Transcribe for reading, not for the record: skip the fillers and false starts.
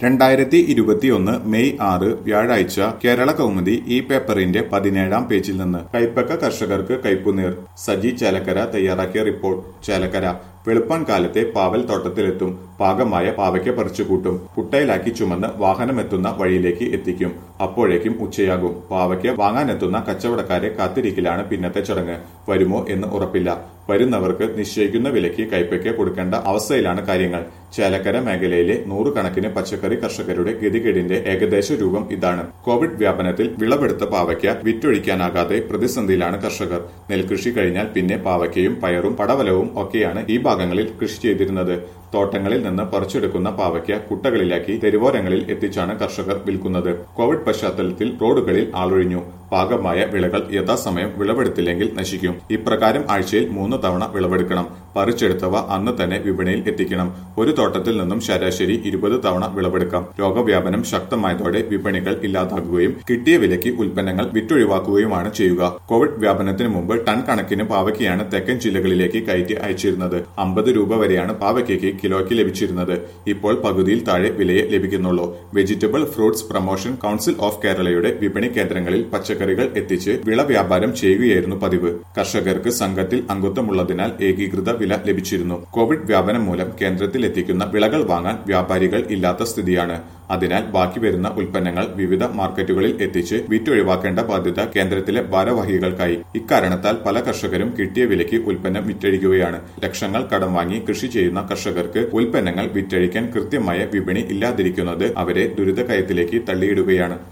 2021 May 6 വ്യാഴാഴ്ച കേരള കൗമുദി ഈ പേപ്പറിന്റെ 17-ാം പേജിൽ നിന്ന് കൈപ്പക്ക കർഷകർക്ക് കൈപ്പുനീർ. സജി ചേലക്കര തയ്യാറാക്കിയ റിപ്പോർട്ട്. ചേലക്കര വെളുപ്പാൻ കാലത്തെ പാവൽ തോട്ടത്തിലെത്തും. പാകമായ പാവയ്ക്ക പറിച്ചുകൂട്ടും. കുട്ടയിലാക്കി ചുമന്ന് വാഹനമെത്തുന്ന വഴിയിലേക്ക് എത്തിക്കും. അപ്പോഴേക്കും ഉച്ചയാകും. പാവയ്ക്ക വാങ്ങാനെത്തുന്ന കച്ചവടക്കാരെ കാത്തിരിക്കലാണ് പിന്നത്തെ ചടങ്ങ്. വരുമോ എന്ന് ഉറപ്പില്ല. വരുന്നവർക്ക് നിശ്ചയിക്കുന്ന വിലയ്ക്ക് കൈപ്പയ്ക്ക കൊടുക്കേണ്ട അവസ്ഥയിലാണ് കാര്യങ്ങൾ. ചേലക്കര മേഖലയിലെ നൂറുകണക്കിന് പച്ചക്കറി കർഷകരുടെ ഗതികേടിന്റെ ഏകദേശ രൂപം ഇതാണ്. കോവിഡ് വ്യാപനത്തിൽ വിളവെടുത്ത പാവയ്ക്ക വിറ്റൊഴിക്കാനാകാതെ പ്രതിസന്ധിയിലാണ് കർഷകർ. നെൽകൃഷി കഴിഞ്ഞാൽ പിന്നെ പാവയ്ക്കയും പയറും പടവലവും ഒക്കെയാണ് ഈ ഭാഗങ്ങളിൽ കൃഷി ചെയ്തിരുന്നത്. തോട്ടങ്ങളിൽ നിന്ന് പറിച്ചെടുക്കുന്ന പാവയ്ക്ക കുട്ടകളിലാക്കി തെരുവോരങ്ങളിൽ എത്തിച്ചാണ് കർഷകർ വിൽക്കുന്നത്. കോവിഡ് പശ്ചാത്തലത്തിൽ റോഡുകളിൽ ആളൊഴിഞ്ഞു. പാകമായ വിളകൾ യഥാസമയം വിളവെടുത്തില്ലെങ്കിൽ നശിക്കും. ഇപ്രകാരം ആഴ്ചയിൽ 3 തവണ വിളവെടുക്കണം. പറിച്ചെടുത്തവ അന്ന് തന്നെ വിപണിയിൽ എത്തിക്കണം. ഒരു തോട്ടത്തിൽ നിന്നും ശരാശരി 20 തവണ വിളവെടുക്കാം. രോഗവ്യാപനം ശക്തമായതോടെ വിപണികൾ ഇല്ലാതാകുകയും കിട്ടിയ വിലയ്ക്ക് ഉൽപ്പന്നങ്ങൾ വിറ്റൊഴിവാക്കുകയുമാണ് ചെയ്യുക. കോവിഡ് വ്യാപനത്തിന് മുമ്പ് ടൺ കണക്കിന് പാവയ്ക്കയാണ് തെക്കൻ ജില്ലകളിലേക്ക് കയറ്റി അയച്ചിരുന്നത്. 50 രൂപ വരെയാണ് പാവയ്ക്കയ്ക്ക് കിലോയ്ക്ക് ലഭിച്ചിരുന്നത്. ഇപ്പോൾ പകുതിയിൽ താഴെ വിലയെ ലഭിക്കുന്നുള്ളൂ. Vegetable fruits promotion council of കേരളയുടെ വിപണി കേന്ദ്രങ്ങളിൽ പച്ചക്കറികൾ എത്തിച്ച് വിള വ്യാപാരം ചെയ്യുകയായിരുന്നു പതിവ്. കർഷകർക്ക് സംഘത്തിൽ അംഗത്വമുള്ളതിനാൽ ഏകീകൃത വില ലഭിച്ചിരുന്നു. കോവിഡ് വ്യാപനം മൂലം കേന്ദ്രത്തിൽ എത്തിക്കുന്ന വിളകൾ വാങ്ങാൻ വ്യാപാരികൾ ഇല്ലാത്ത സ്ഥിതിയാണ്. അതിനാൽ ബാക്കി വരുന്ന ഉൽപ്പന്നങ്ങൾ വിവിധ മാർക്കറ്റുകളിൽ എത്തിച്ച് വിറ്റൊഴിവാക്കേണ്ട ബാധ്യത കേന്ദ്രത്തിലെ ഭാരവാഹികൾക്കായി. ഇക്കാരണത്താൽ പല കർഷകരും കിട്ടിയ വിലയ്ക്ക് ഉൽപ്പന്നം വിറ്റഴിക്കുകയാണ്. ലക്ഷങ്ങൾ കടം വാങ്ങി കൃഷി ചെയ്യുന്ന കർഷകർക്ക് ഉൽപ്പന്നങ്ങൾ വിറ്റഴിക്കാൻ കൃത്യമായ വിപണി ഇല്ലാതിരിക്കുന്നത് അവരെ ദുരിതക്കയത്തിലേക്ക് തള്ളിയിടുകയാണ്.